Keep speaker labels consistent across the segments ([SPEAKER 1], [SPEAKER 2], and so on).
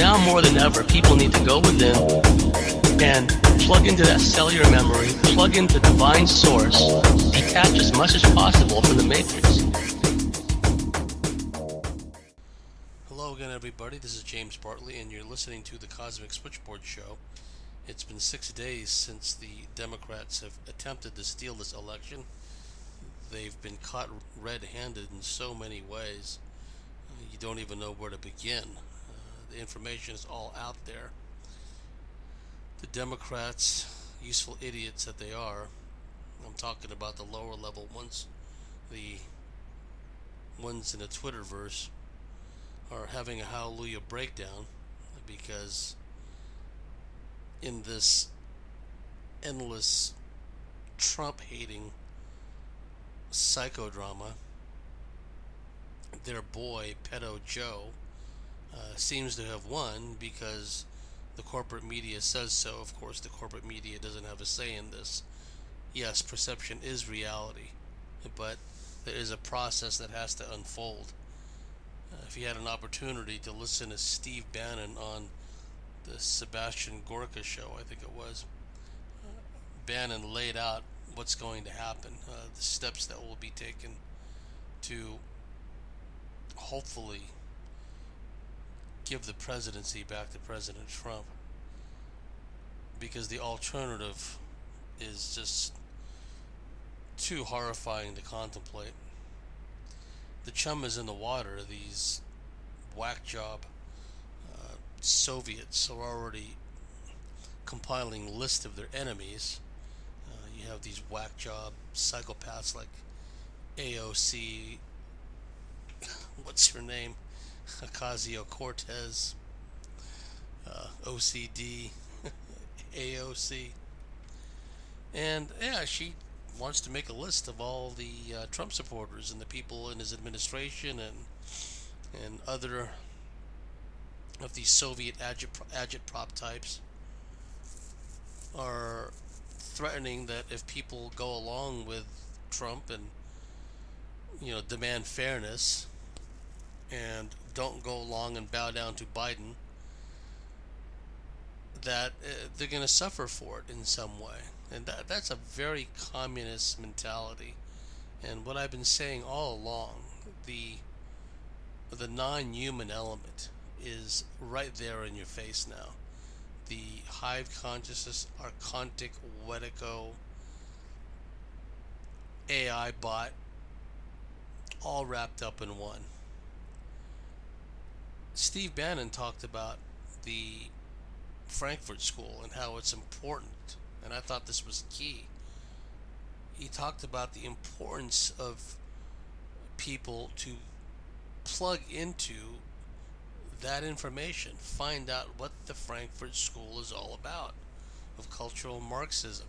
[SPEAKER 1] now more than ever, people need to go within and plug into that cellular memory, plug into divine source, detach as much as possible from the matrix.
[SPEAKER 2] Hello again, everybody. This is James Bartley, and you're listening to the Cosmic Switchboard Show. It's been 6 days since the Democrats have attempted to steal this election. They've been caught red-handed in so many ways. You don't even know where to begin. The information is all out there. The Democrats, useful idiots that they are, I'm talking about the lower level ones, the ones in the Twitterverse, are having a hallelujah breakdown because in this endless Trump-hating psychodrama, their boy, Pedo Joe, seems to have won because the corporate media says so. Of course, the corporate media doesn't have a say in this. Yes, perception is reality, but there is a process that has to unfold. If you had an opportunity to listen to Steve Bannon on the Sebastian Gorka show, I think it was, Bannon laid out what's going to happen, the steps that will be taken to hopefully give the presidency back to President Trump, because the alternative is just too horrifying to contemplate. The chum is in the water. These whack job Soviets are already compiling a list of their enemies. You have these whack job psychopaths like AOC, what's her name, Ocasio-Cortez, OCD, AOC, and yeah, she wants to make a list of all the Trump supporters and the people in his administration and other of these Soviet agitprop types are threatening that if people go along with Trump and demand fairness and don't go along and bow down to Biden, that they're going to suffer for it in some way. And that's a very communist mentality. And what I've been saying all along, the non-human element is right there in your face now. The hive consciousness, archontic, wetico, AI bot, all wrapped up in one. Steve Bannon talked about the Frankfurt School and how it's important, and I thought this was key. He talked about the importance of people to plug into that information, find out what the Frankfurt School is all about, of cultural Marxism.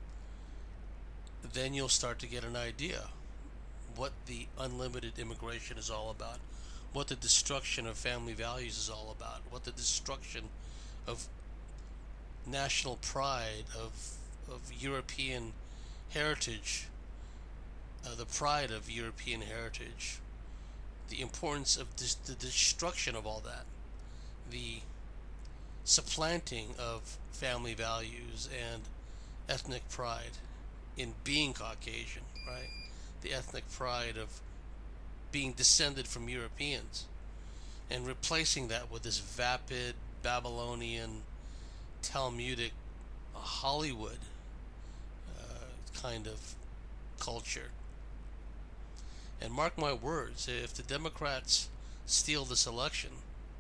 [SPEAKER 2] Then you'll start to get an idea what the unlimited immigration is all about, what the destruction of family values is all about, what the destruction of national pride, of European heritage, the pride of European heritage, the importance of the destruction of all that, the supplanting of family values and ethnic pride in being Caucasian, right? The ethnic pride of being descended from Europeans, and replacing that with this vapid Babylonian Talmudic Hollywood kind of culture. And mark my words, if the Democrats steal this election,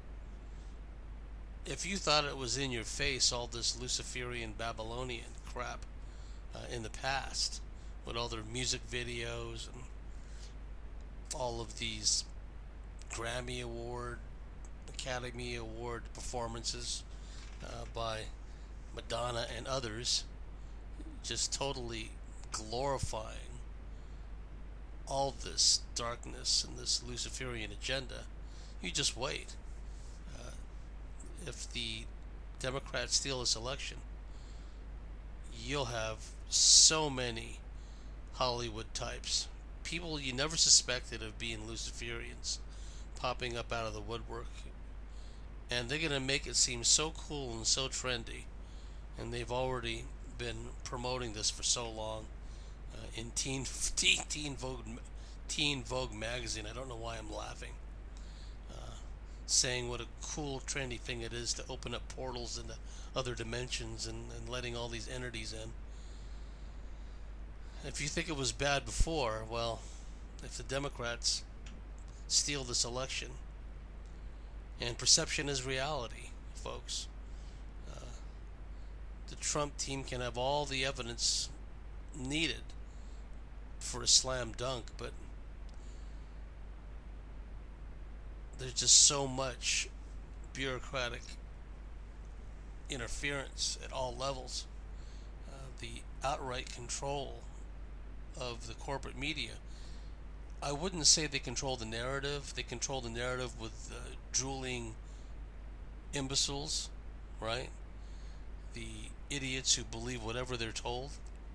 [SPEAKER 2] if you thought it was in your face, all this Luciferian Babylonian crap in the past, with all their music videos and all of these Grammy Award, Academy Award performances by Madonna and others, just totally glorifying all this darkness and this Luciferian agenda, you just wait. If the Democrats steal this election, you'll have so many Hollywood types, people you never suspected of being Luciferians, popping up out of the woodwork and they're going to make it seem so cool and so trendy. And they've already been promoting this for so long in Teen Vogue magazine. I don't know why I'm laughing. Saying what a cool, trendy thing it is to open up portals into other dimensions and letting all these entities in. If you think it was bad before, well, if the Democrats steal this election, and perception is reality, folks, the Trump team can have all the evidence needed for a slam dunk, but there's just so much bureaucratic interference at all levels. The outright control of the corporate media. I wouldn't say they control the narrative. They control the narrative with drooling imbeciles, right? The idiots who believe whatever they're told.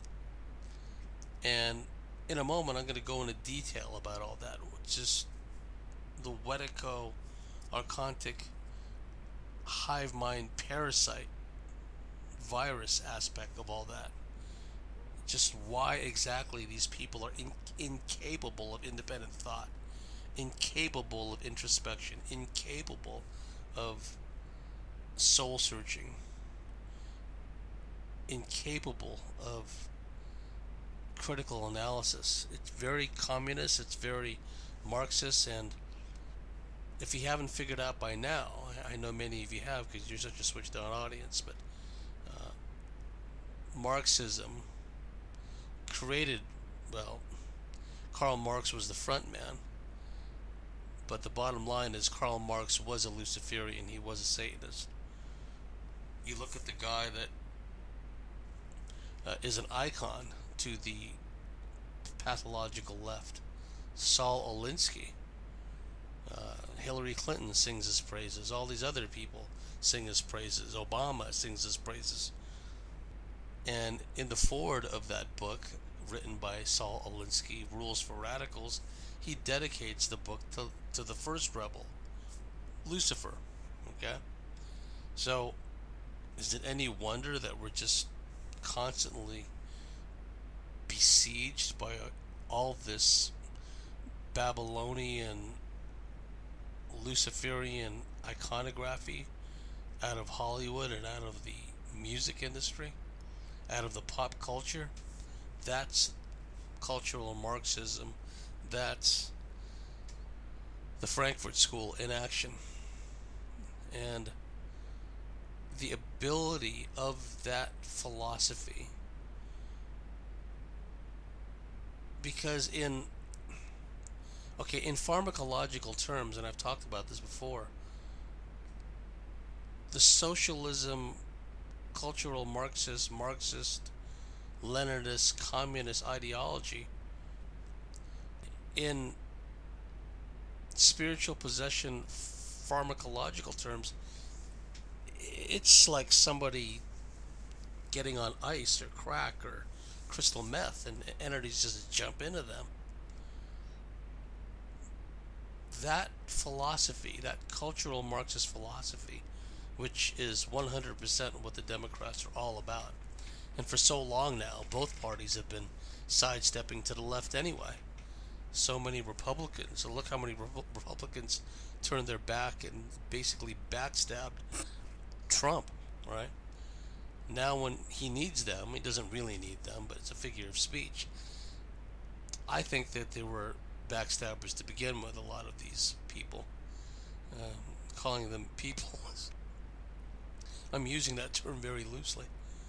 [SPEAKER 2] And in a moment, I'm going to go into detail about all that, which is the Wetico archontic hive mind parasite virus aspect of all that. Just why exactly these people are incapable of independent thought, incapable of introspection, incapable of soul searching, incapable of critical analysis. It's very communist, it's very Marxist, and if you haven't figured out by now, I know many of you have because you're such a switched on audience, but Marxism created, well, Karl Marx was the front man, but the bottom line is Karl Marx was a Luciferian, he was a Satanist. You look at the guy that is an icon to the pathological left, Saul Alinsky. Hillary Clinton sings his praises. All these other people sing his praises. Obama sings his praises. And in the foreword of that book, written by Saul Alinsky, Rules for Radicals, he dedicates the book to the first rebel, Lucifer. Okay? So, is it any wonder that we're just constantly besieged by all this Babylonian Luciferian iconography out of Hollywood and out of the music industry, out of the pop culture? That's cultural Marxism. That's the Frankfurt School in action. And the ability of that philosophy, because in pharmacological terms, and I've talked about this before, the socialism, cultural Marxist, Leninist, communist ideology, in spiritual possession pharmacological terms, it's like somebody getting on ice or crack or crystal meth and entities just jump into them. That philosophy, that cultural Marxist philosophy, which is 100% what the Democrats are all about. And for so long now, both parties have been sidestepping to the left anyway. So many Republicans, so look how many Republicans turned their back and basically backstabbed Trump, right? Now when he needs them, he doesn't really need them, but it's a figure of speech. I think that they were backstabbers to begin with, a lot of these people. Calling them people, I'm using that term very loosely.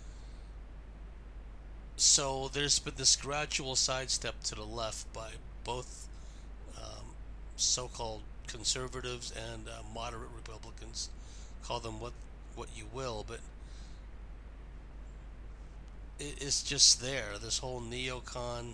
[SPEAKER 2] So there's been this gradual sidestep to the left by both so-called conservatives and moderate Republicans. Call them what you will, but it's just there, this whole neocon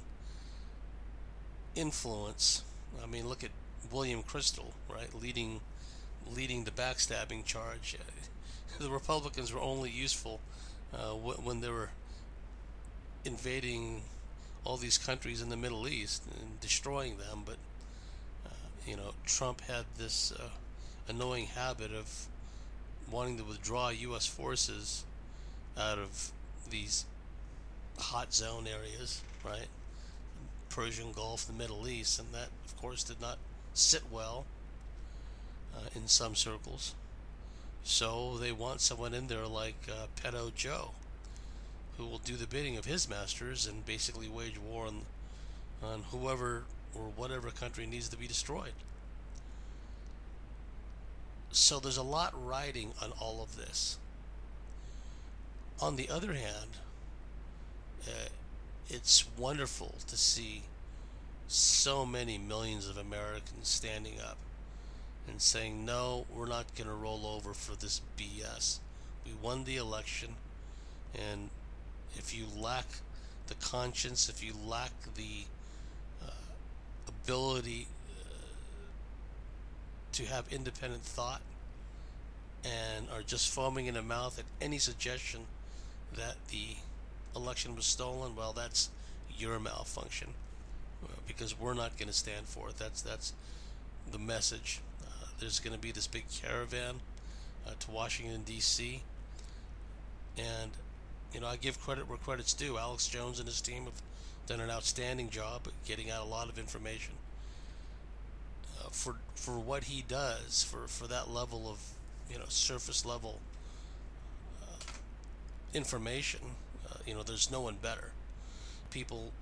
[SPEAKER 2] influence. I mean, look at William Crystal, right, leading the backstabbing charge. The Republicans were only useful when they were invading all these countries in the Middle East and destroying them, but Trump had this annoying habit of wanting to withdraw U.S. forces out of these hot zone areas, right? Persian Gulf, the Middle East, and that, of course, did not sit well in some circles. So they want someone in there like Pedo Joe, who will do the bidding of his masters and basically wage war on whoever or whatever country needs to be destroyed. So there's a lot riding on all of this. On the other hand, it's wonderful to see so many millions of Americans standing up and saying, no, we're not going to roll over for this BS. We won the election, and if you lack the conscience, if you lack the ability to have independent thought and are just foaming in the mouth at any suggestion that the election was stolen, well, that's your malfunction, because we're not going to stand for it. That's the message. There's going to be this big caravan to Washington, D.C., and I give credit where credit's due. Alex Jones and his team have done an outstanding job at getting out a lot of information. For what he does, for that level of surface level information, there's no one better. People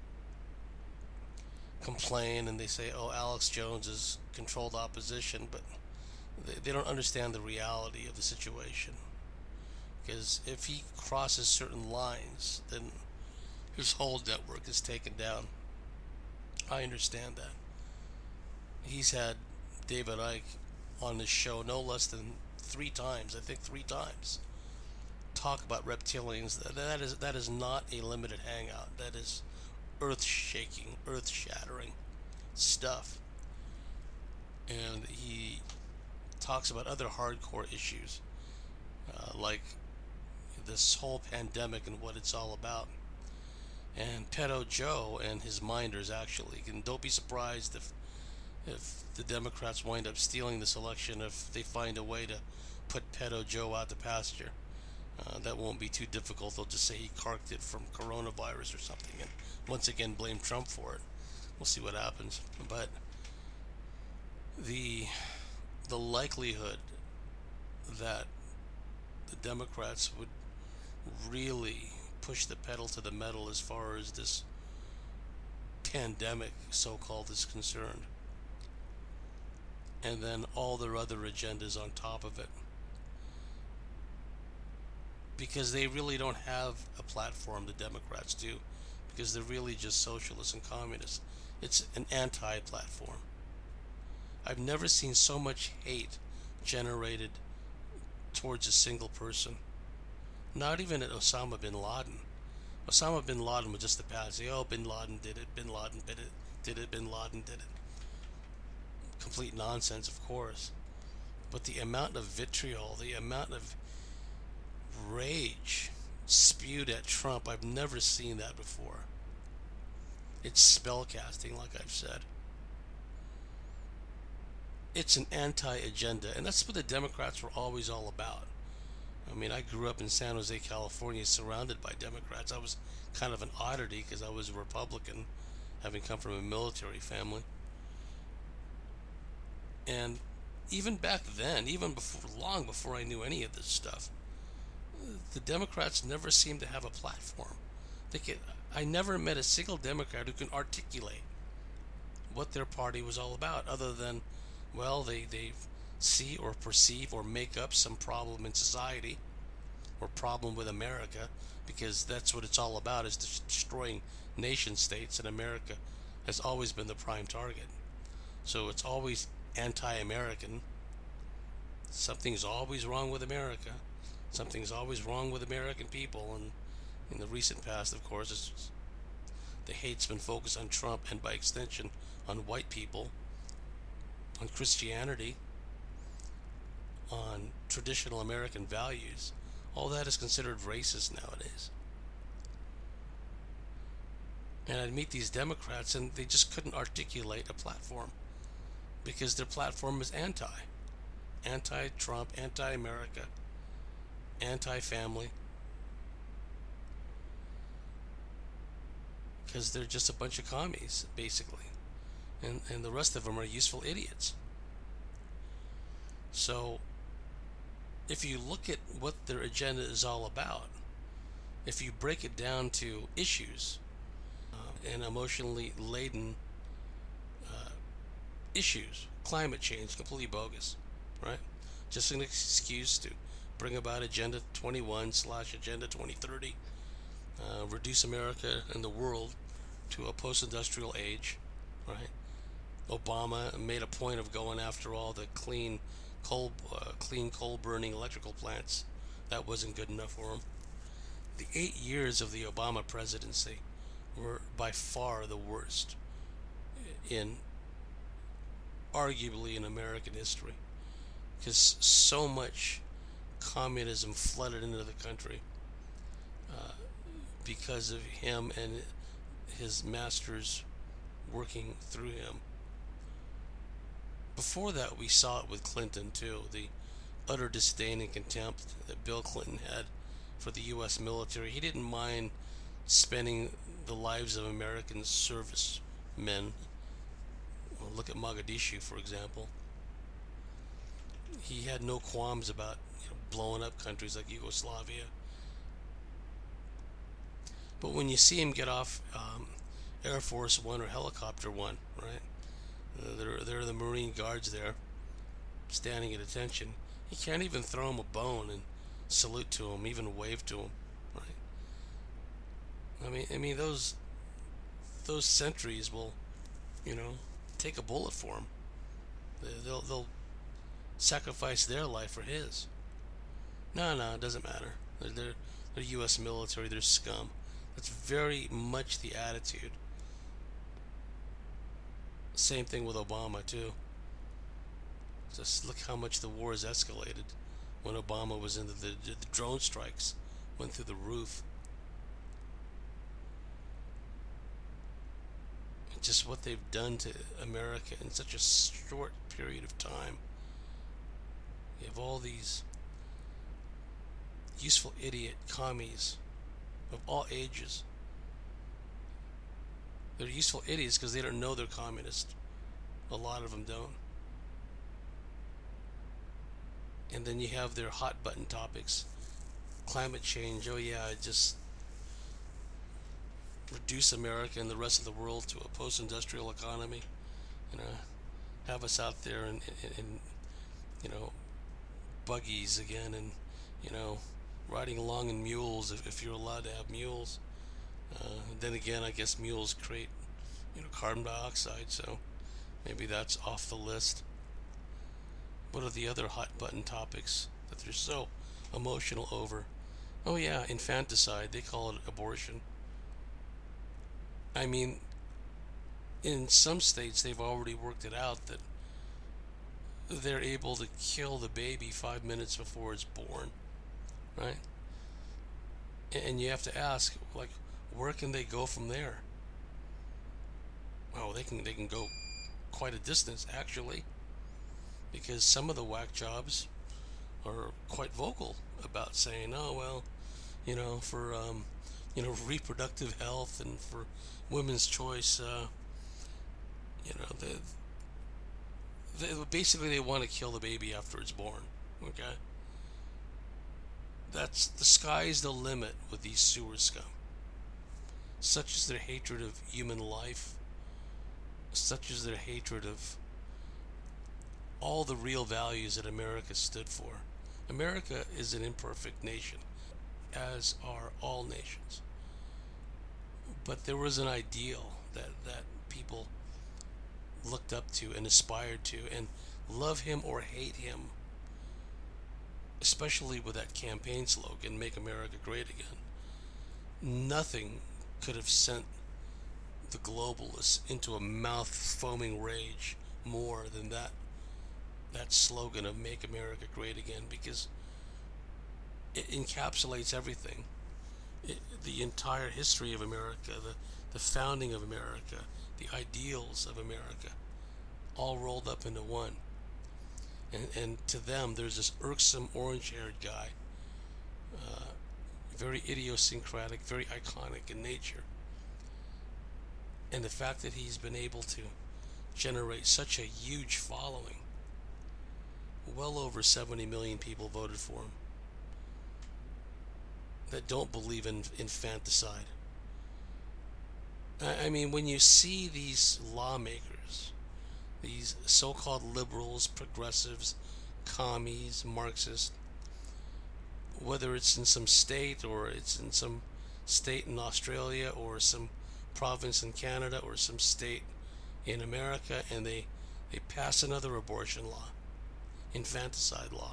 [SPEAKER 2] complain and they say, oh, Alex Jones is controlled opposition, but they don't understand the reality of the situation. Because if he crosses certain lines, then his whole network is taken down. I understand that. He's had David Icke on his show no less than 3 times, I think 3 times, talk about reptilians. That is not a limited hangout. That is earth-shaking, earth-shattering stuff. And he talks about other hardcore issues, like this whole pandemic and what it's all about. And Pedo Joe and his minders, actually, and don't be surprised if the Democrats wind up stealing this election, if they find a way to put Pedo Joe out to pasture. That won't be too difficult. They'll just say he carked it from coronavirus or something, and once again blame Trump for it. We'll see what happens. But the likelihood that the Democrats would really push the pedal to the metal as far as this pandemic, so-called, is concerned, and then all their other agendas on top of it, because they really don't have a platform, the Democrats do, because they're really just socialists and communists. It's an anti-platform. I've never seen so much hate generated towards a single person. Not even at Osama bin Laden. Osama bin Laden was just the patsy. Oh, bin Laden did it, bin Laden did it, bin Laden did it. Complete nonsense, of course. But the amount of vitriol, the amount of rage spewed at Trump, I've never seen that before. It's spellcasting, like I've said. It's an anti-agenda, and that's what the Democrats were always all about. I mean, I grew up in San Jose, California, surrounded by Democrats. I was kind of an oddity because I was a Republican, having come from a military family. And even back then, even long before I knew any of this stuff, the Democrats never seemed to have a platform. I never met a single Democrat who can articulate what their party was all about, other than, well, they see or perceive or make up some problem in society or problem with America, because that's what it's all about, is destroying nation states, and America has always been the prime target. So it's always anti-American. Something's always wrong with America. Something's always wrong with American people. And in the recent past, of course, the hate's been focused on Trump, and by extension on white people, on Christianity, on traditional American values. All that is considered racist nowadays. And I'd meet these Democrats and they just couldn't articulate a platform, because their platform is anti-Trump, anti-America, anti-family, because they're just a bunch of commies, basically. And the rest of them are useful idiots. So, if you look at what their agenda is all about, if you break it down to issues, and emotionally laden issues, climate change, completely bogus, right? Just an excuse to bring about Agenda 21 / Agenda 2030, reduce America and the world to a post-industrial age, right? Obama made a point of going after all the clean coal burning electrical plants. That wasn't good enough for him. The 8 years of the Obama presidency were by far the worst arguably in American history, because so much communism flooded into the country because of him and his masters working through him. Before that, we saw it with Clinton too, the utter disdain and contempt that Bill Clinton had for the U.S. military. He didn't mind spending the lives of American servicemen. Well, look at Mogadishu, for example. He had no qualms about blowing up countries like Yugoslavia. But when you see him get off Air Force One or Helicopter One, right? There are the Marine Guards there, standing at attention. He can't even throw him a bone and salute to him, even wave to him, right? I mean those sentries will, take a bullet for him. They'll sacrifice their life for his. No, it doesn't matter. They're U.S. military. They're scum. That's very much the attitude. Same thing with Obama too. Just look how much the war has escalated. When Obama was in the drone strikes went through the roof. Just what they've done to America in such a short period of time. You have all these useful idiot commies of all ages. They're useful idiots because they don't know they're communist. A lot of them don't. And then you have their hot button topics. Climate change, oh yeah, just reduce America and the rest of the world to a post-industrial economy. Have us out there in buggies again, and riding along in mules if you're allowed to have mules. Then again, I guess mules create carbon dioxide, so maybe that's off the list. What are the other hot button topics that they're so emotional over? Oh yeah, infanticide. They call it abortion. I mean, in some states they've already worked it out that they're able to kill the baby 5 minutes before it's born, right? And you have to ask, where can they go from there? Oh, they can go quite a distance, actually, because some of the whack jobs are quite vocal about saying, oh well, for reproductive health and for women's choice, basically they want to kill the baby after it's born. Okay, the sky's the limit with these sewer scum. Such is their hatred of human life, such is their hatred of all the real values that America stood for. America is an imperfect nation, as are all nations. But there was an ideal that people looked up to and aspired to, and love him or hate him, especially with that campaign slogan, Make America Great Again. Nothing could have sent the globalists into a mouth-foaming rage more than that slogan of Make America Great Again, because it encapsulates everything. The entire history of America, the founding of America, the ideals of America, all rolled up into one. And to them, there's this irksome orange-haired guy very idiosyncratic, very iconic in nature. And the fact that he's been able to generate such a huge following, well over 70 million people voted for him, that don't believe in infanticide. I mean, when you see these lawmakers, these so-called liberals, progressives, commies, Marxists, whether it's in some state or it's in some state in Australia or some province in Canada or some state in America, and they pass another abortion law, infanticide law,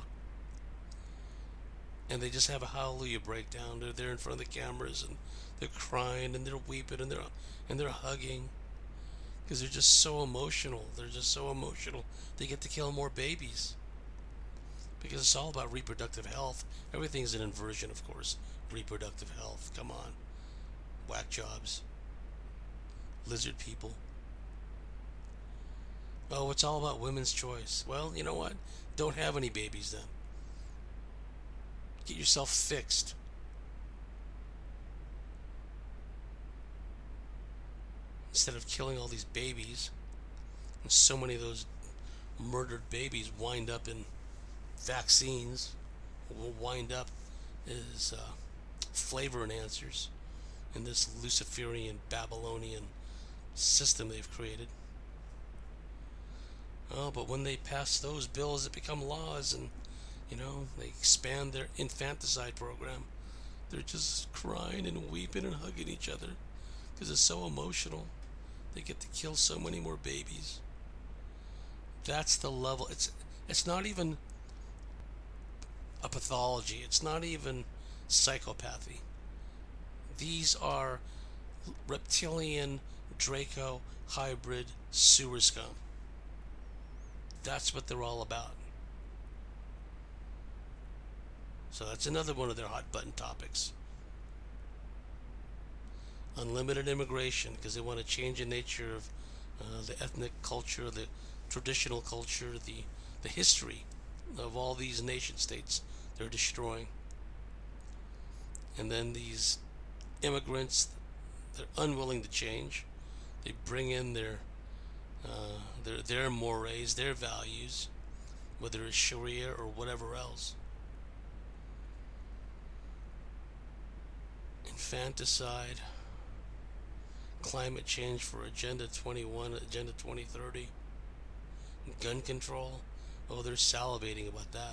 [SPEAKER 2] and they just have a hallelujah breakdown. They're there in front of the cameras and they're crying and they're weeping and they're hugging because they're just so emotional. They're just so emotional. They get to kill more babies because it's all about reproductive health. Everything's an inversion, of course. Reproductive health. Come on. Whack jobs. Lizard people. Oh, it's all about women's choice. Well, you know what? Don't have any babies then. Get yourself fixed. Instead of killing all these babies, and so many of those murdered babies wind up in vaccines, will wind up as flavor enhancers in this Luciferian, Babylonian system they've created. Oh, but when they pass those bills that become laws and, they expand their infanticide program, they're just crying and weeping and hugging each other because it's so emotional. They get to kill so many more babies. That's the level. It's not even a pathology. It's not even psychopathy. These are reptilian, Draco, hybrid sewer scum. That's what they're all about. So that's another one of their hot button topics. Unlimited immigration, because they want to change the nature of the ethnic culture, the traditional culture, the history of all these nation states they're destroying. And then these immigrants, they're unwilling to change. They bring in their mores, their values, whether it's Sharia or whatever else. Infanticide, climate change for Agenda 21, Agenda 2030, gun control. Oh, they're salivating about that.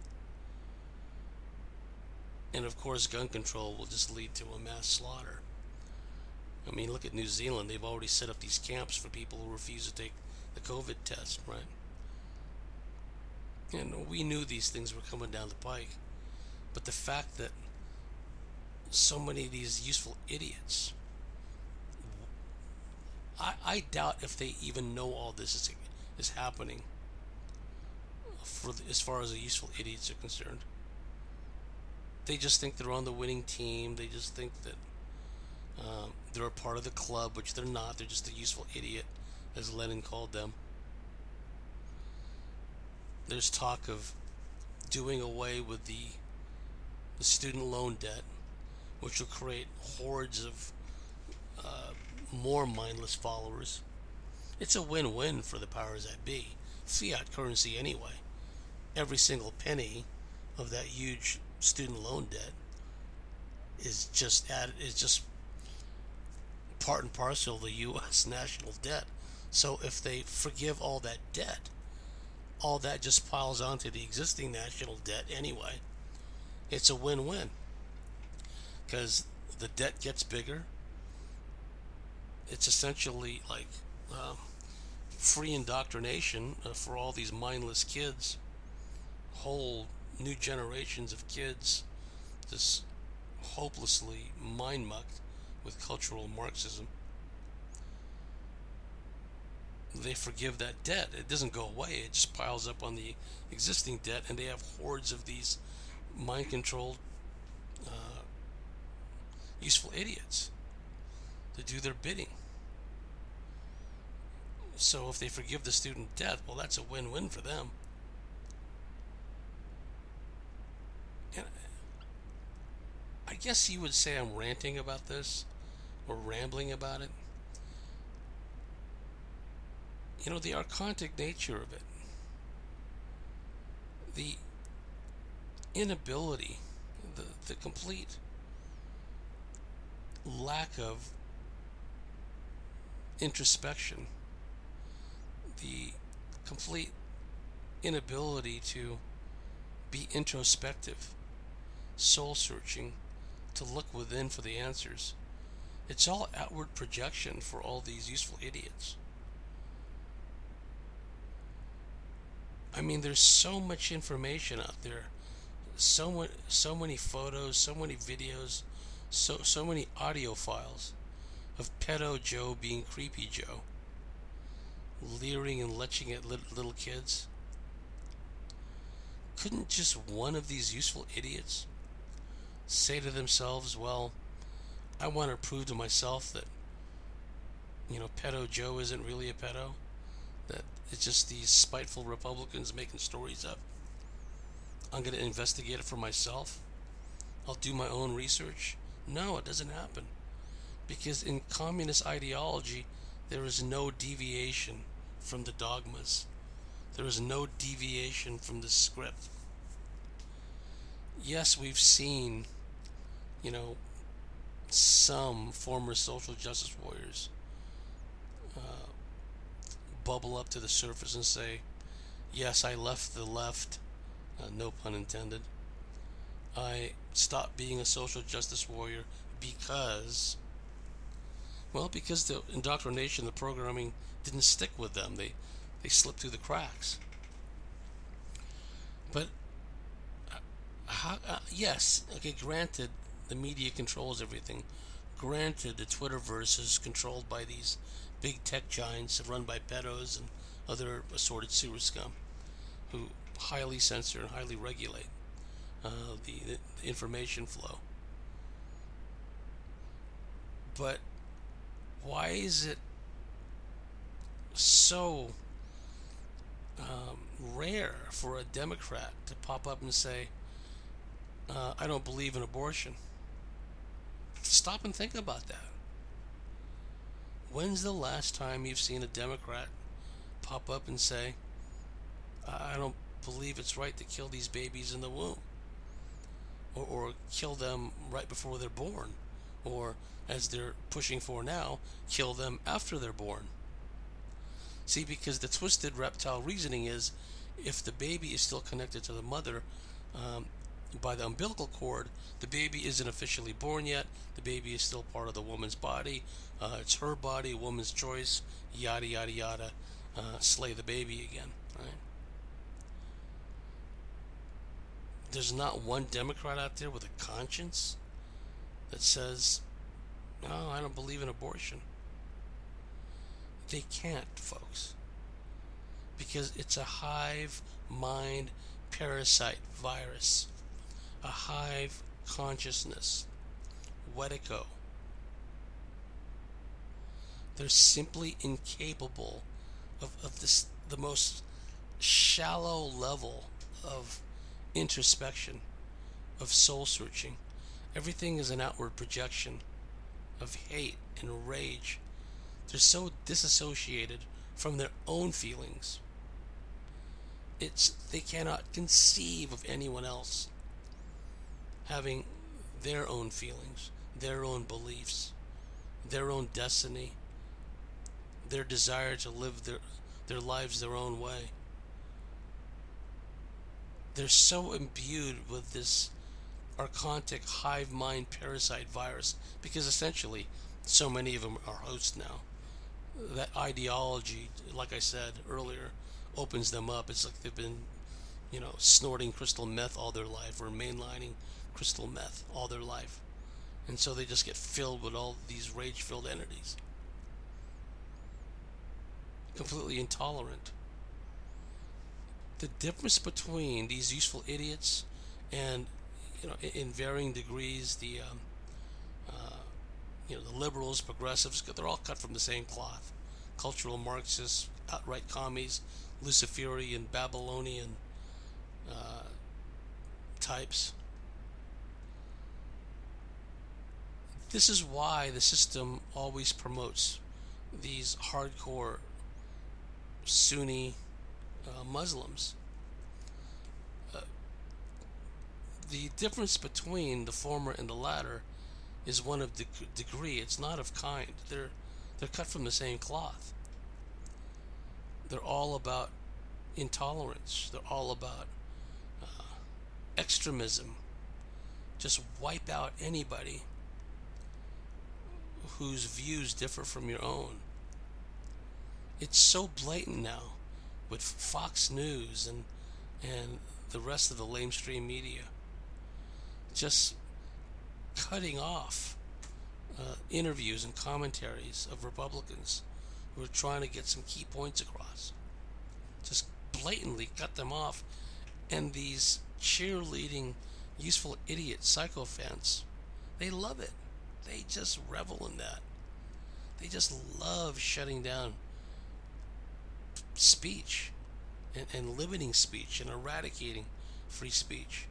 [SPEAKER 2] And of course, gun control will just lead to a mass slaughter. I mean, look at New Zealand. They've already set up these camps for people who refuse to take the COVID test, right? And we knew these things were coming down the pike. But the fact that so many of these useful idiots, I doubt if they even know all this is happening as far as the useful idiots are concerned. They just think they're on the winning team. They just think that they're a part of the club, which they're not. They're just a useful idiot, as Lenin called them. There's talk of doing away with the student loan debt, which will create hordes of more mindless followers. It's a win-win for the powers that be. Fiat currency anyway. Every single penny of that huge student loan debt is just part and parcel of the U.S. national debt. So if they forgive all that debt, all that just piles onto the existing national debt anyway. It's a win-win because the debt gets bigger. It's essentially like free indoctrination for all these mindless kids. Whole new generations of kids just hopelessly mind-mucked with cultural Marxism. They forgive that debt. It doesn't go away. It just piles up on the existing debt, and they have hordes of these mind-controlled useful idiots to do their bidding. So if they forgive the student debt, well, that's a win-win for them. And guess you would say I'm ranting about this or rambling about it. The archontic nature of it, the inability, the complete lack of introspection, the complete inability to be introspective, soul searching, to look within for the answers. It's all outward projection for all these useful idiots. I mean, there's so much information out there, so many photos, so many videos, so many audio files of pedo Joe being creepy Joe, leering and leching at little kids. Couldn't just one of these useful idiots say to themselves, well, I want to prove to myself that, pedo Joe isn't really a pedo, that it's just these spiteful Republicans making stories up. I'm going to investigate it for myself. I'll do my own research. No, it doesn't happen. Because in communist ideology, there is no deviation from the dogmas. There is no deviation from the script. Yes, we've seen, some former social justice warriors bubble up to the surface and say, yes, I left the left, no pun intended. I stopped being a social justice warrior because the indoctrination, the programming didn't stick with them. They slipped through the cracks. But yes, okay, granted, the media controls everything. Granted, the Twitterverse is controlled by these big tech giants run by pedos and other assorted sewer scum who highly censor and highly regulate the information flow. But why is it so rare for a Democrat to pop up and say, I don't believe in abortion? Stop and think about that. When's the last time you've seen a Democrat pop up and say, I don't believe it's right to kill these babies in the womb, or kill them right before they're born, or, as they're pushing for now, kill them after they're born? See, because the twisted reptile reasoning is, if the baby is still connected to the mother by the umbilical cord, the baby isn't officially born yet. The baby is still part of the woman's body. It's her body, woman's choice, yada, yada, yada. Slay the baby again, right? There's not one Democrat out there with a conscience that says, no, I don't believe in abortion. They can't, folks. Because it's a hive mind parasite virus. A hive consciousness. Wetico. They're simply incapable of this, the most shallow level of introspection, of soul searching. Everything is an outward projection of hate and rage. They're so disassociated from their own feelings. They cannot conceive of anyone else having their own feelings, their own beliefs, their own destiny, their desire to live their lives their own way. They're so imbued with this archontic hive mind parasite virus, because essentially so many of them are hosts now. That ideology, like I said earlier, opens them up. It's like they've been, snorting crystal meth all their life, or mainlining crystal meth all their life. And so they just get filled with all these rage-filled entities. Completely intolerant. The difference between these useful idiots and, in varying degrees, the liberals, progressives, they're all cut from the same cloth. Cultural Marxists, outright commies, Luciferian, Babylonian types. This is why the system always promotes these hardcore Sunni Muslims. The difference between the former and the latter is one of degree. It's not of kind. They're cut from the same cloth. They're all about intolerance. They're all about extremism. Just wipe out anybody whose views differ from your own. It's so blatant now with Fox News and the rest of the lamestream media just cutting off interviews and commentaries of Republicans who are trying to get some key points across. Just blatantly cut them off. And these cheerleading, useful idiot sycophants, they love it. They just revel in that. They just love shutting down speech and limiting speech and eradicating free speech.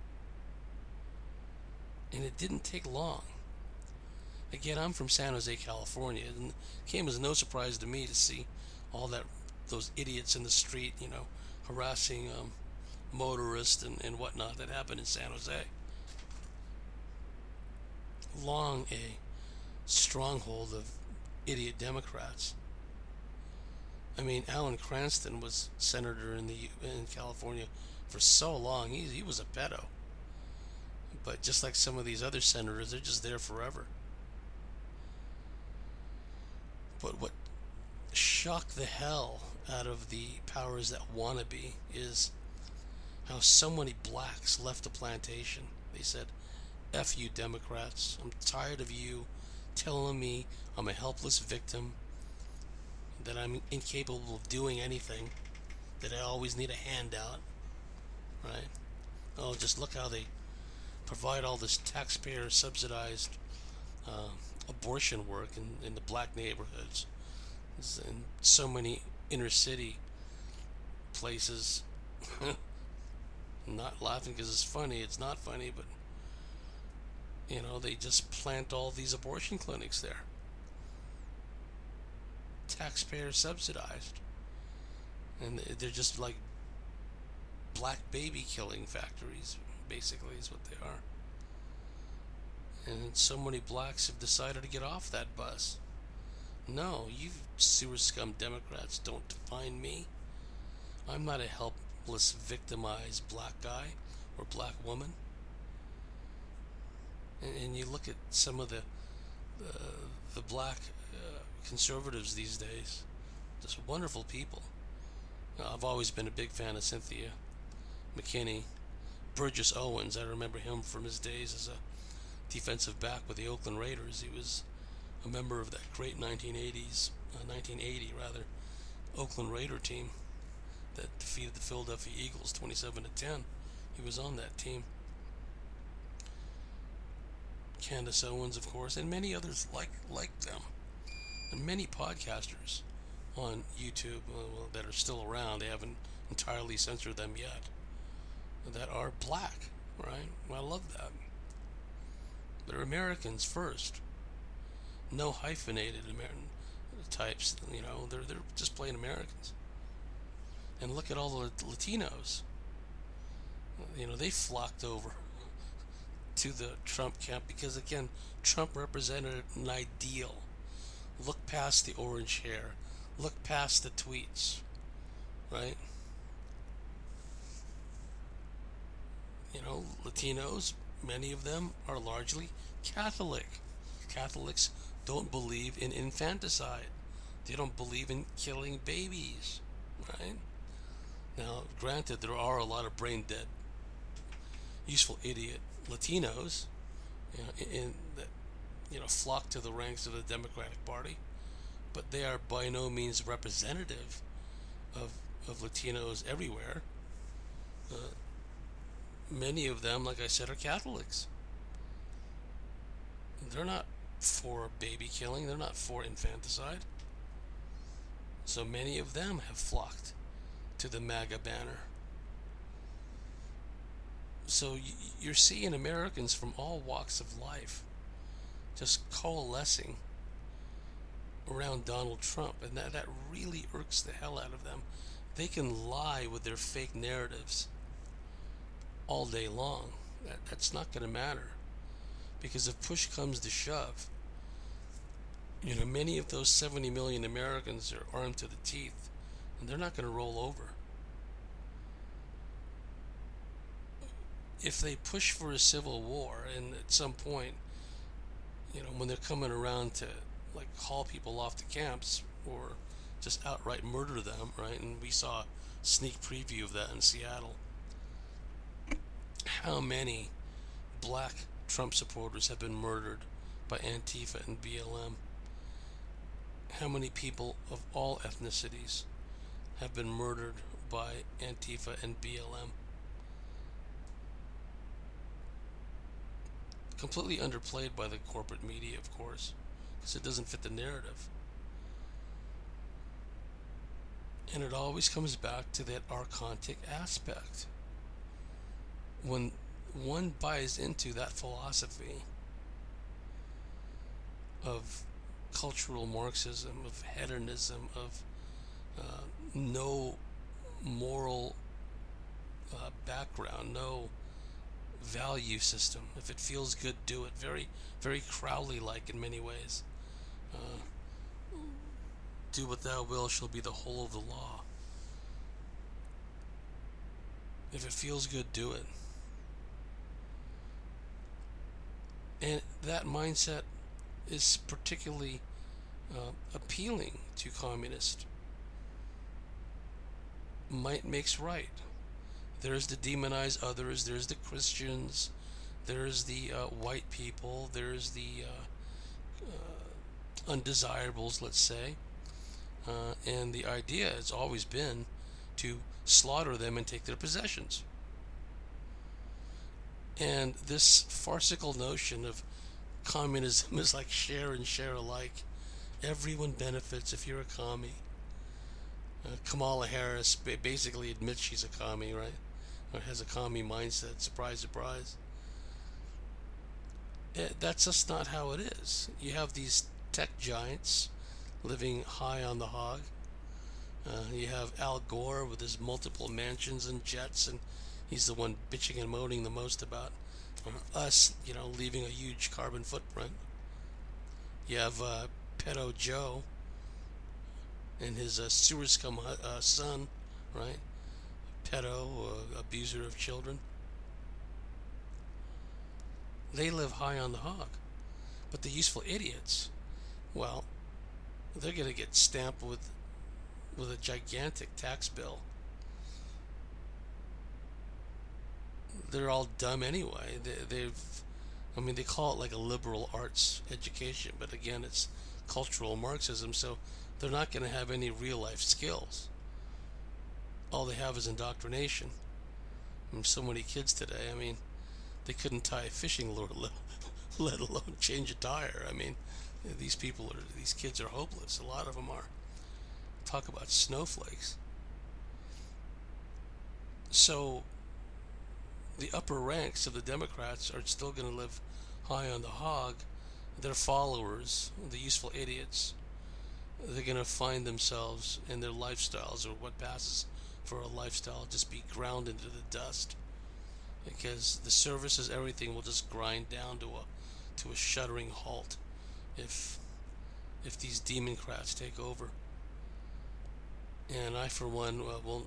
[SPEAKER 2] And it didn't take long. Again, I'm from San Jose, California, and it came as no surprise to me to see all those idiots in the street, harassing motorists and whatnot that happened in San Jose. Long a stronghold of idiot Democrats. I mean, Alan Cranston was senator in California for so long. He was a pedo. But just like some of these other senators, they're just there forever. But what shocked the hell out of the powers that wanna be is how so many blacks left the plantation. They said, F you Democrats, I'm tired of you telling me I'm a helpless victim, that I'm incapable of doing anything, that I always need a handout, right? Oh, just look how they provide all this taxpayer subsidized abortion work in the black neighborhoods, in so many inner city places. I'm not laughing because it's funny. It's not funny, but they just plant all these abortion clinics there, taxpayer subsidized, and they're just like black baby killing factories, basically, is what they are. And so many blacks have decided to get off that bus. No, you sewer scum Democrats don't define me. I'm not a helpless, victimized black guy or black woman. And you look at some of the black conservatives these days, just wonderful people. I've always been a big fan of Cynthia McKinney. Burgess Owens, I remember him from his days as a defensive back with the Oakland Raiders. He was a member of that great 1980 Oakland Raider team that defeated the Philadelphia Eagles 27-10. He was on that team. Candace Owens, of course, and many others like them, and many podcasters on YouTube that are still around. They haven't entirely censored them yet, that are black, right? Well, I love that. They're Americans first. No hyphenated American types, they're just plain Americans. And look at all the Latinos. They flocked over to the Trump camp because, again, Trump represented an ideal. Look past the orange hair. Look past the tweets, right? Latinos, many of them are largely Catholic. Catholics don't believe in infanticide. They don't believe in killing babies, right? Now, granted, there are a lot of brain dead, useful idiot Latinos, that flock to the ranks of the Democratic Party, but they are by no means representative of Latinos everywhere. Many of them, like I said, are Catholics. They're not for baby killing. They're not for infanticide. So many of them have flocked to the MAGA banner. So you're seeing Americans from all walks of life just coalescing around Donald Trump, and that really irks the hell out of them. They can lie with their fake narratives all day long. That's not going to matter, because if push comes to shove, many of those 70 million Americans are armed to the teeth, and they're not going to roll over. If they push for a civil war, and at some point, when they're coming around to like haul people off to camps or just outright murder them, right? And we saw a sneak preview of that in Seattle. How many black Trump supporters have been murdered by Antifa and BLM? How many people of all ethnicities have been murdered by Antifa and BLM? Completely underplayed by the corporate media, of course, because it doesn't fit the narrative. And it always comes back to that archontic aspect. When one buys into that philosophy of cultural Marxism, of hedonism, of no moral background, no value system. If it feels good, do it. Very, very Crowley-like in many ways. Do what thou wilt shall be the whole of the law. If it feels good, do it. And that mindset is particularly appealing to communists. Might makes right. There's the demonized others, there's the Christians, there's the white people, there's the undesirables, let's say. And the idea has always been to slaughter them and take their possessions. And this farcical notion of communism is like share and share alike. Everyone benefits if you're a commie. Kamala Harris basically admits she's a commie, right? Or has a commie mindset. Surprise, surprise. That's just not how it is. You have these tech giants living high on the hog. You have Al Gore with his multiple mansions and jets, and he's the one bitching and moaning the most about us, leaving a huge carbon footprint. You have Pedo Joe and his sewer scum son, right? Pedo, abuser of children. They live high on the hog. But the useful idiots, well, they're going to get stamped with a gigantic tax bill. They're all dumb anyway. They call it like a liberal arts education, but again, it's cultural Marxism, so they're not going to have any real life skills. All they have is indoctrination. So many kids today, they couldn't tie a fishing lure, let alone change a tire. These kids are hopeless. A lot of them are. Talk about snowflakes. So the upper ranks of the Democrats are still going to live high on the hog. Their followers, the useful idiots, they're going to find themselves in their lifestyles, or what passes for a lifestyle, just be ground into the dust, because the services, everything will just grind down to a shuddering halt if these democrats take over. And I, for one,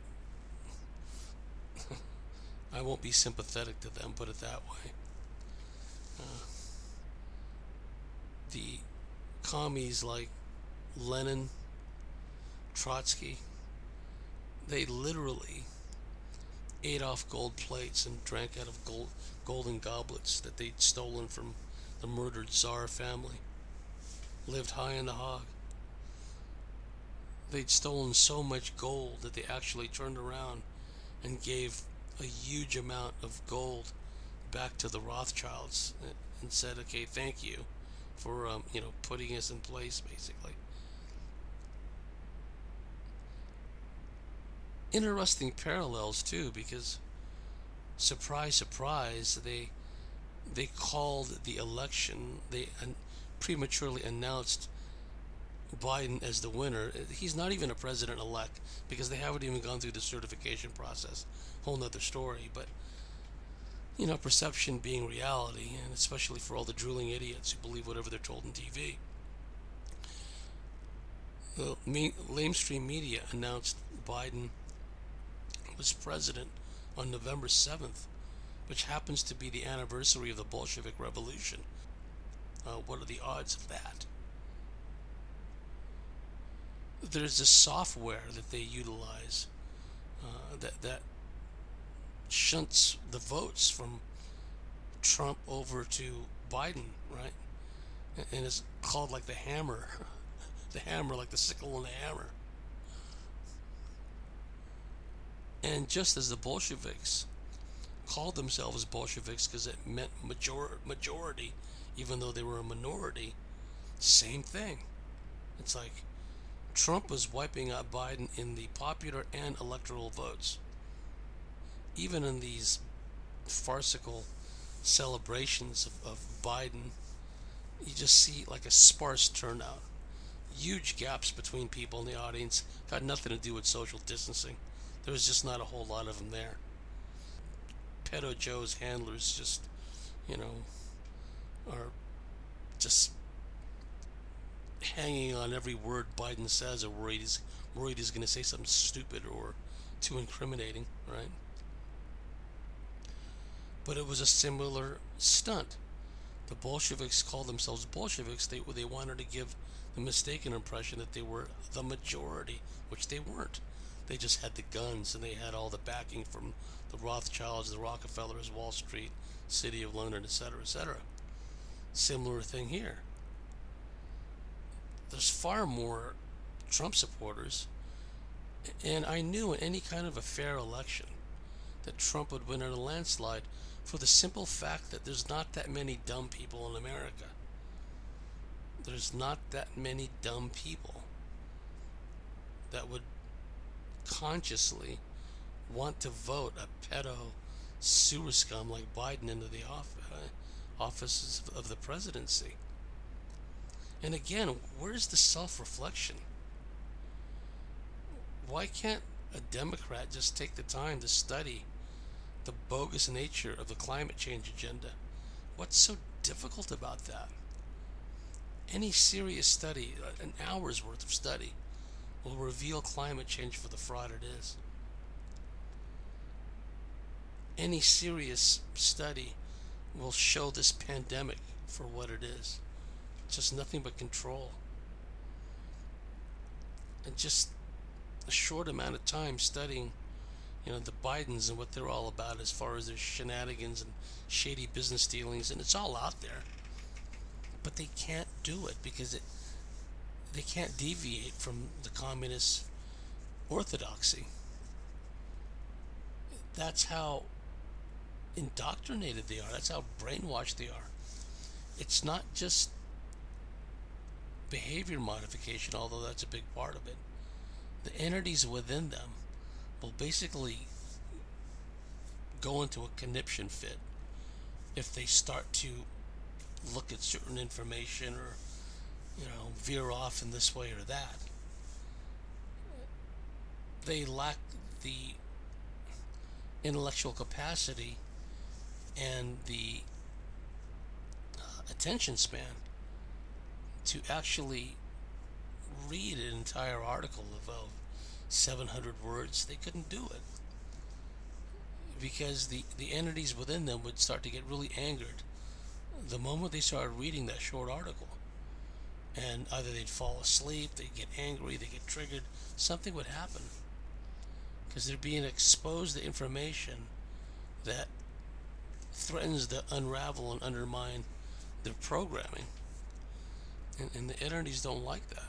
[SPEAKER 2] I won't be sympathetic to them, put it that way. The commies like Lenin, Trotsky, they literally ate off gold plates and drank out of golden goblets that they'd stolen from the murdered Tsar family. Lived high in the hog. They'd stolen so much gold that they actually turned around and gave a huge amount of gold back to the Rothschilds and said, okay, thank you for putting us in place, basically. Interesting parallels too, because surprise, surprise, they called the election, they prematurely announced Biden as the winner. He's not even a president-elect because they haven't even gone through the certification process. Whole nother story. But, perception being reality, and especially for all the drooling idiots who believe whatever they're told on TV. The lamestream media announced Biden was president on November 7th, which happens to be the anniversary of the Bolshevik Revolution. What are the odds of that? There's a software that they utilize that shunts the votes from Trump over to Biden, right? And it's called like the hammer. The hammer, like the sickle and the hammer. And just as the Bolsheviks called themselves Bolsheviks because it meant majority, even though they were a minority, same thing. It's like Trump was wiping out Biden in the popular and electoral votes. Even in these farcical celebrations of Biden, you just see like a sparse turnout. Huge gaps between people in the audience. Got nothing to do with social distancing. There was just not a whole lot of them there. Pedo Joe's handlers just, are just hanging on every word Biden says, or worried he's going to say something stupid or too incriminating, right? But it was a similar stunt. The Bolsheviks called themselves Bolsheviks. They wanted to give the mistaken impression that they were the majority, which they weren't. They just had the guns and they had all the backing from the Rothschilds, the Rockefellers, Wall Street, City of London, etc., etc. Similar thing here. There's far more Trump supporters, and I knew in any kind of a fair election that Trump would win in a landslide for the simple fact that there's not that many dumb people in America. There's not that many dumb people that would consciously want to vote a pedo sewer scum like Biden into the offices of the presidency. And again, where's the self-reflection? Why can't a Democrat just take the time to study the bogus nature of the climate change agenda? What's so difficult about that? Any serious study, an hour's worth of study, will reveal climate change for the fraud it is. Any serious study will show this pandemic for what it is. Just nothing but control. And just a short amount of time studying, the Bidens and what they're all about as far as their shenanigans and shady business dealings, and it's all out there. But they can't do it because they can't deviate from the communist orthodoxy. That's how indoctrinated they are. That's how brainwashed they are. It's not just behavior modification, although that's a big part of it. The entities within them will basically go into a conniption fit if they start to look at certain information or veer off in this way or that. They lack the intellectual capacity and the attention span to actually read an entire article of 700 words. They couldn't do it because the entities within them would start to get really angered the moment they started reading that short article. And either they'd fall asleep, they'd get angry, they'd get triggered, something would happen because they're being exposed to information that threatens to unravel and undermine their programming. And the entities don't like that.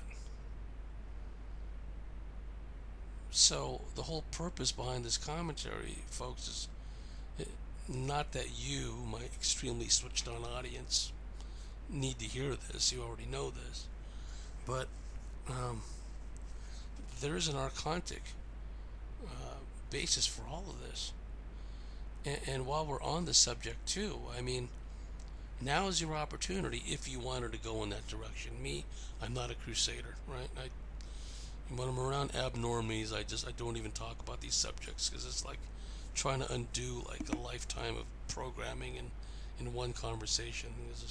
[SPEAKER 2] So the whole purpose behind this commentary, folks, is not that you, my extremely switched on audience, need to hear this. You already know this. But there is an archontic basis for all of this. And while we're on the subject too, Now is your opportunity if you wanted to go in that direction. Me, I'm not a crusader, right? When I'm around abnormies, I don't even talk about these subjects because it's like trying to undo like a lifetime of programming in one conversation.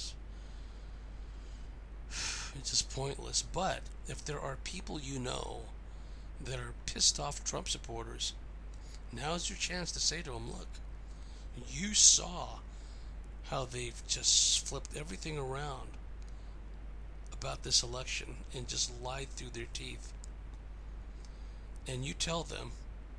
[SPEAKER 2] It's just pointless. But if there are people you know that are pissed off Trump supporters, now's your chance to say to them, look, you saw how they've just flipped everything around about this election and just lied through their teeth. And you tell them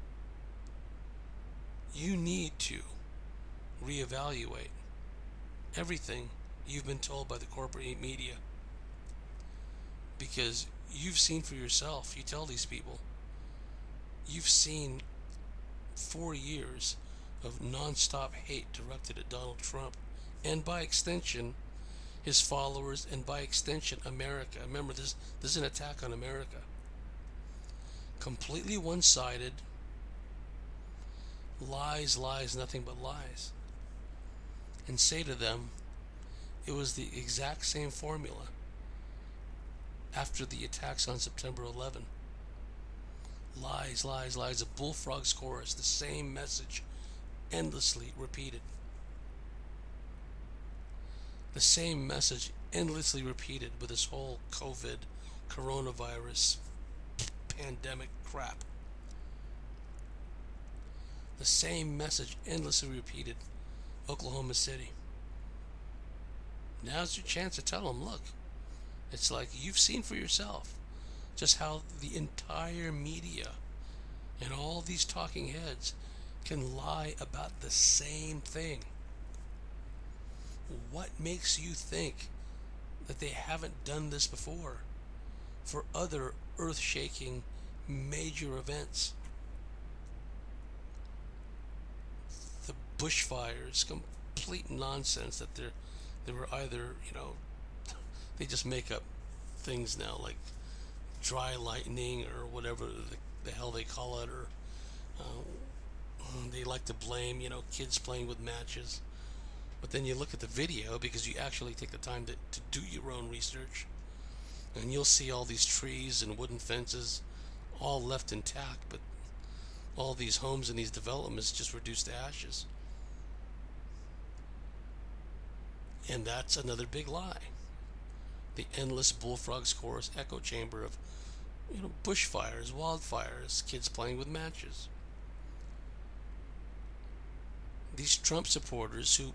[SPEAKER 2] you need to reevaluate everything you've been told by the corporate media, because you've seen for yourself. You tell these people you've seen 4 years of nonstop hate directed at Donald Trump, and by extension his followers, and by extension America. Remember, this is an attack on America. Completely one-sided, lies, nothing but lies. And say to them, it was the exact same formula after the attacks on September 11. Lies, a bullfrog's chorus, the same message endlessly repeated. The same message endlessly repeated with this whole COVID, coronavirus, pandemic crap. The same message endlessly repeated. Oklahoma City. Now's your chance to tell them, look, it's like you've seen for yourself just how the entire media and all these talking heads can lie about the same thing. What makes you think that they haven't done this before for other earth-shaking major events? The bushfires, complete nonsense that they were either, they just make up things now like dry lightning or whatever the hell they call it, or they like to blame, kids playing with matches. But then you look at the video, because you actually take the time to do your own research, and you'll see all these trees and wooden fences all left intact, but all these homes and these developments just reduced to ashes. And that's another big lie. The endless bullfrog's chorus echo chamber of bushfires, wildfires, kids playing with matches. These Trump supporters, who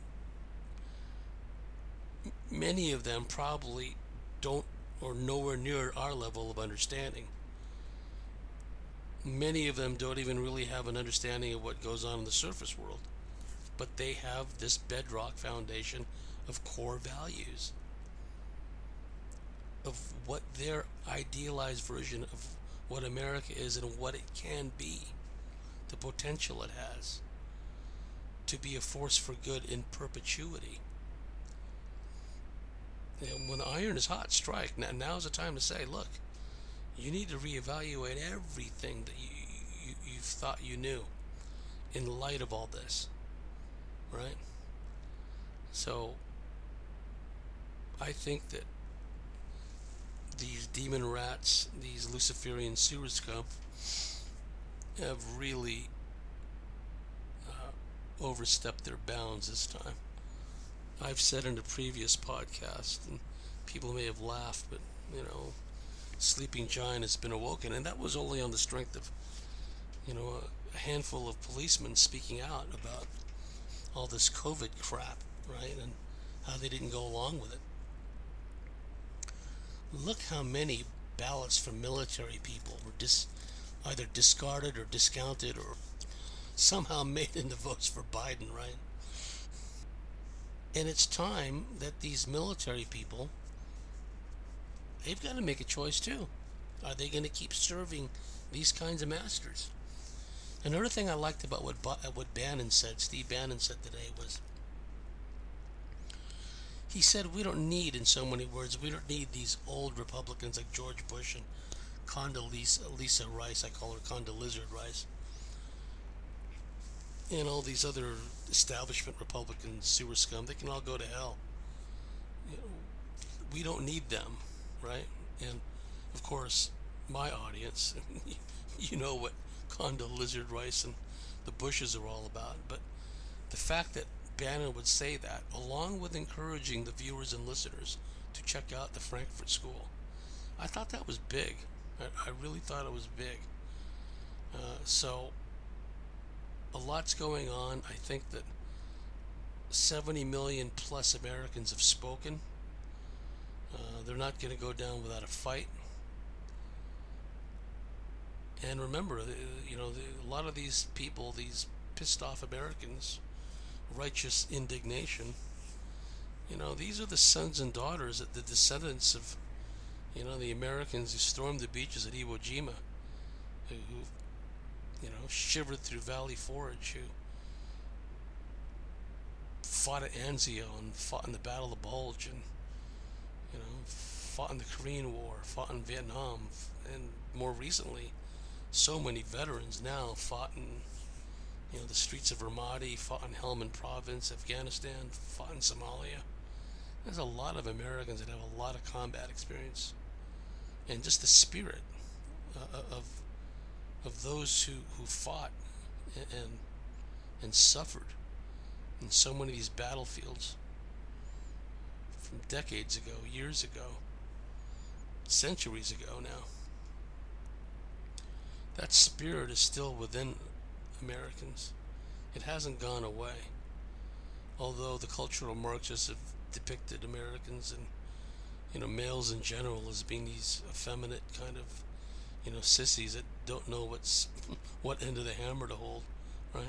[SPEAKER 2] many of them probably don't, or nowhere near our level of understanding. Many of them don't even really have an understanding of what goes on in the surface world, but they have this bedrock foundation of core values, of what their idealized version of what America is and what it can be, the potential it has to be a force for good in perpetuity. And when the iron is hot, strike. Now's the time to say, look, you need to reevaluate everything that you thought you knew in light of all this, right? So I think that these demon rats, these Luciferian sewer scum, have really overstepped their bounds this time. I've said in a previous podcast, and people may have laughed, but sleeping giant has been awoken, and that was only on the strength of a handful of policemen speaking out about all this COVID crap, right, and how they didn't go along with it. Look how many ballots from military people were either discarded or discounted or somehow made into votes for Biden, right? And it's time that these military people, they've got to make a choice too. Are they going to keep serving these kinds of masters? Another thing I liked about what Bannon said, Steve Bannon said today, was he said we don't need, in so many words, we don't need these old Republicans like George Bush and Condoleezza Rice, I call her Condoleezza Rice, and all these other establishment Republican sewer scum. They can all go to hell. we don't need them, right? And of course, my audience, you know what Conda Lizard Rice and the Bushes are all about. But the fact that Bannon would say that, along with encouraging the viewers and listeners to check out the Frankfurt School, I thought that was big. I really thought it was big. So a lot's going on. I think that 70 million plus Americans have spoken. They're not going to go down without a fight. And remember, a lot of these people, these pissed off Americans, righteous indignation, these are the sons and daughters, the descendants of, the Americans who stormed the beaches at Iwo Jima, who shivered through Valley Forge, who fought at Anzio and fought in the Battle of the Bulge, and fought in the Korean War, fought in Vietnam, and more recently, so many veterans now fought in the streets of Ramadi, fought in Helmand Province, Afghanistan, fought in Somalia. There's a lot of Americans that have a lot of combat experience, and just the spirit of those who fought and suffered in so many of these battlefields from decades ago, years ago, centuries ago now. That spirit is still within Americans. It hasn't gone away. Although the cultural Marxists have depicted Americans and males in general as being these effeminate kind of sissies that don't know what end of the hammer to hold, right?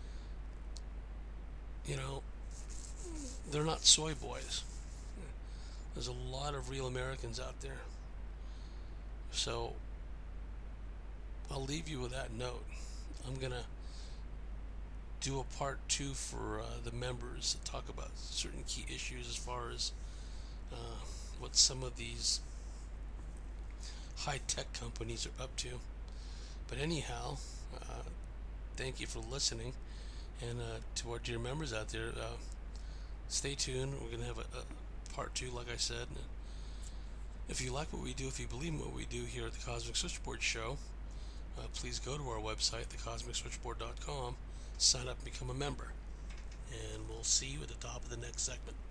[SPEAKER 2] They're not soy boys. There's a lot of real Americans out there. So I'll leave you with that note. I'm going to do a part 2 for the members to talk about certain key issues as far as what some of these high-tech companies are up to. But anyhow, thank you for listening. And to our dear members out there, stay tuned. We're going to have a part 2, like I said. If you like what we do, if you believe in what we do here at the Cosmic Switchboard Show, please go to our website, thecosmicswitchboard.com, sign up and become a member. And we'll see you at the top of the next segment.